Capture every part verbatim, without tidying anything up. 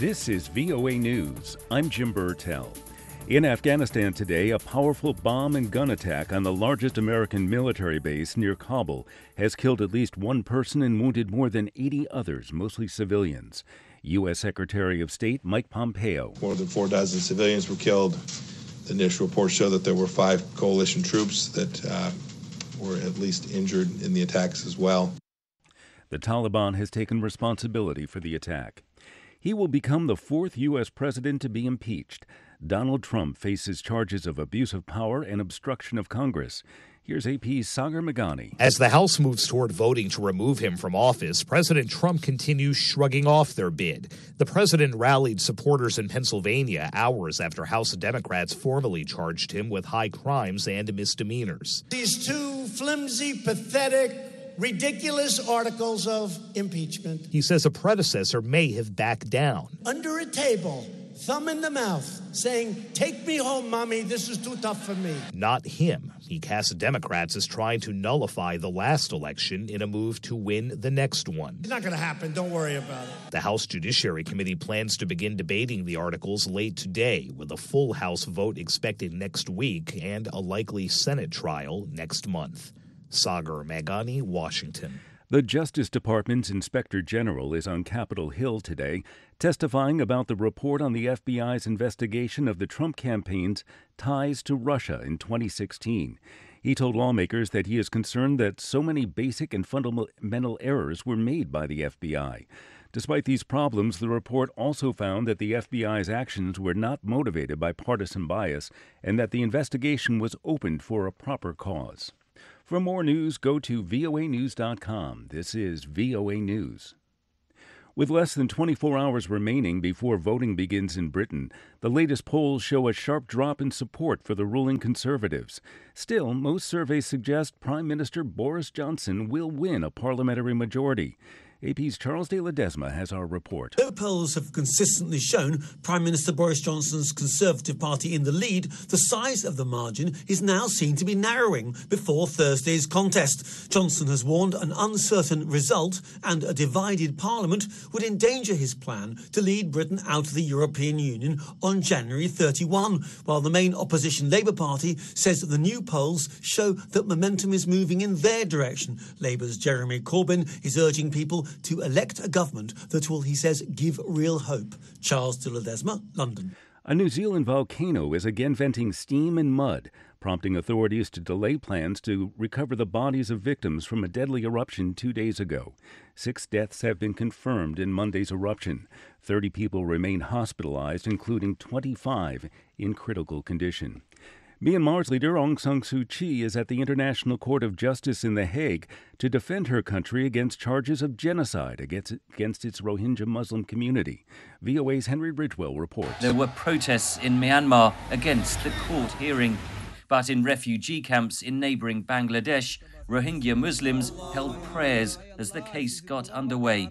This is V O A News. I'm Jim Burtell. In Afghanistan today, a powerful bomb and gun attack on the largest American military base near Kabul has killed at least one person and wounded more than eighty others, mostly civilians. U S. Secretary of State Mike Pompeo. More than four dozen civilians were killed. The initial reports show that there were five coalition troops that uh, were at least injured in the attacks as well. The Taliban has taken responsibility for the attack. He will become the fourth U S president to be impeached. Donald Trump faces charges of abuse of power and obstruction of Congress. Here's A P's Sagar Meghani. As the House moves toward voting to remove him from office, President Trump continues shrugging off their bid. The president rallied supporters in Pennsylvania hours after House Democrats formally charged him with high crimes and misdemeanors. These two flimsy, pathetic, ridiculous articles of impeachment. He says a predecessor may have backed down. Under a table, thumb in the mouth, saying, "Take me home, mommy, this is too tough for me." Not him. He casts Democrats as trying to nullify the last election in a move to win the next one. It's not going to happen. Don't worry about it. The House Judiciary Committee plans to begin debating the articles late today, with a full House vote expected next week and a likely Senate trial next month. Sagar Meghani, Washington. The Justice Department's Inspector General is on Capitol Hill today, testifying about the report on the F B I's investigation of the Trump campaign's ties to Russia in twenty sixteen. He told lawmakers that he is concerned that so many basic and fundamental errors were made by the F B I. Despite these problems, the report also found that the F B I's actions were not motivated by partisan bias and that the investigation was opened for a proper cause. For more news, go to V O A news dot com. This is V O A News. With less than twenty-four hours remaining before voting begins in Britain, the latest polls show a sharp drop in support for the ruling Conservatives. Still, most surveys suggest Prime Minister Boris Johnson will win a parliamentary majority. A P's Charles de Ledesma has our report. Though polls have consistently shown Prime Minister Boris Johnson's Conservative Party in the lead, the size of the margin is now seen to be narrowing before Thursday's contest. Johnson has warned an uncertain result and a divided Parliament would endanger his plan to lead Britain out of the European Union on January thirty-first, while the main opposition Labour Party says that the new polls show that momentum is moving in their direction. Labour's Jeremy Corbyn is urging people to elect a government that will, he says, give real hope. Charles de Ledesma, London. A New Zealand volcano is again venting steam and mud, prompting authorities to delay plans to recover the bodies of victims from a deadly eruption two days ago. Six deaths have been confirmed in Monday's eruption. Thirty people remain hospitalized, including twenty-five in critical condition. Myanmar's leader Aung San Suu Kyi is at the International Court of Justice in The Hague to defend her country against charges of genocide against, against its Rohingya Muslim community. V O A's Henry Ridgewell reports. There were protests in Myanmar against the court hearing. But in refugee camps in neighbouring Bangladesh, Rohingya Muslims held prayers as the case got underway.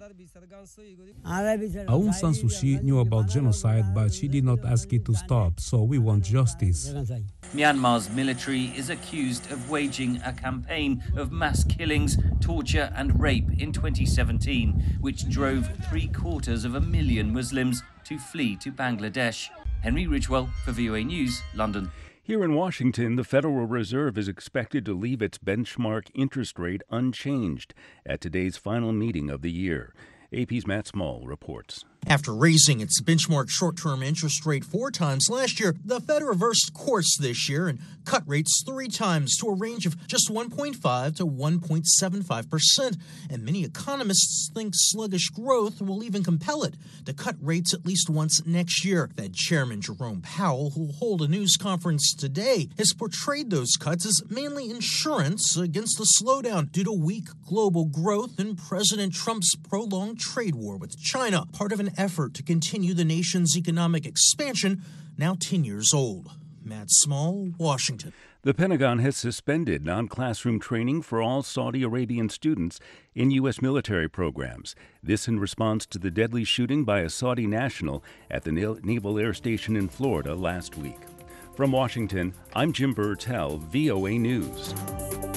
Aung San Suu Kyi knew about genocide, but she did not ask it to stop, so we want justice. Myanmar's military is accused of waging a campaign of mass killings, torture and rape in twenty seventeen, which drove three quarters of a million Muslims to flee to Bangladesh. Henry Ridgewell for V O A News, London. Here in Washington, the Federal Reserve is expected to leave its benchmark interest rate unchanged at today's final meeting of the year. A P's Matt Small reports. After raising its benchmark short-term interest rate four times last year, the Fed reversed course this year and cut rates three times to a range of just one point five to one point seven five percent. And many economists think sluggish growth will even compel it to cut rates at least once next year. Fed Chairman Jerome Powell, who will hold a news conference today, has portrayed those cuts as mainly insurance against the slowdown due to weak global growth and President Trump's prolonged trade war with China, part of an effort to continue the nation's economic expansion, now ten years old. Matt Small, Washington. The Pentagon has suspended non-classroom training for all Saudi Arabian students in U S military programs. This in response to the deadly shooting by a Saudi national at the Naval Air Station in Florida last week. From Washington, I'm Jim Burtell, V O A News.